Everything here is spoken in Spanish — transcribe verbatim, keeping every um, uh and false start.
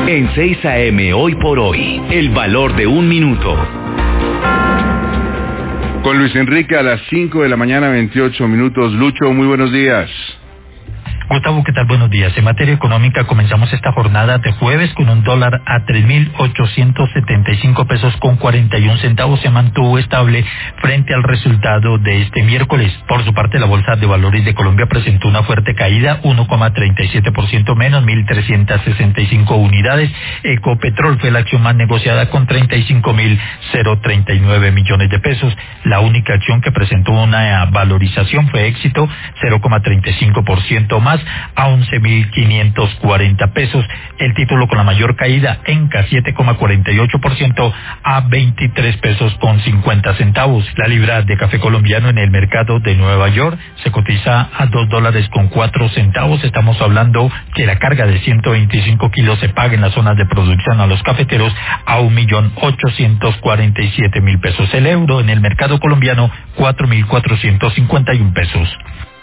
En seis A M Hoy por Hoy, el valor de un minuto. Con Luis Enrique a las cinco de la mañana, veintiocho minutos. Lucho, muy buenos días. Gustavo, ¿qué tal? Buenos días. En materia económica comenzamos esta jornada de jueves con un dólar a tres mil ochocientos setenta y cinco pesos con cuarenta y un centavos. Se mantuvo estable frente al resultado de este miércoles. Por su parte, la Bolsa de Valores de Colombia presentó una fuerte caída, uno coma treinta y siete por ciento menos, mil trescientas sesenta y cinco unidades. Ecopetrol fue la acción más negociada con treinta y cinco mil treinta y nueve millones de pesos. La única acción que presentó una valorización fue Éxito, cero coma treinta y cinco por ciento más, a once mil quinientos cuarenta pesos. El título con la mayor caída, Enca, siete coma cuarenta y ocho por ciento a veintitrés pesos con cincuenta centavos. La libra de café colombiano en el mercado de Nueva York se cotiza a dos dólares con cuatro centavos. Estamos hablando que la carga de ciento veinticinco kilos se paga en las zonas de producción a los cafeteros a un millón ochocientos cuarenta y siete mil pesos. El euro en el mercado colombiano, cuatro mil cuatrocientos cincuenta y un pesos.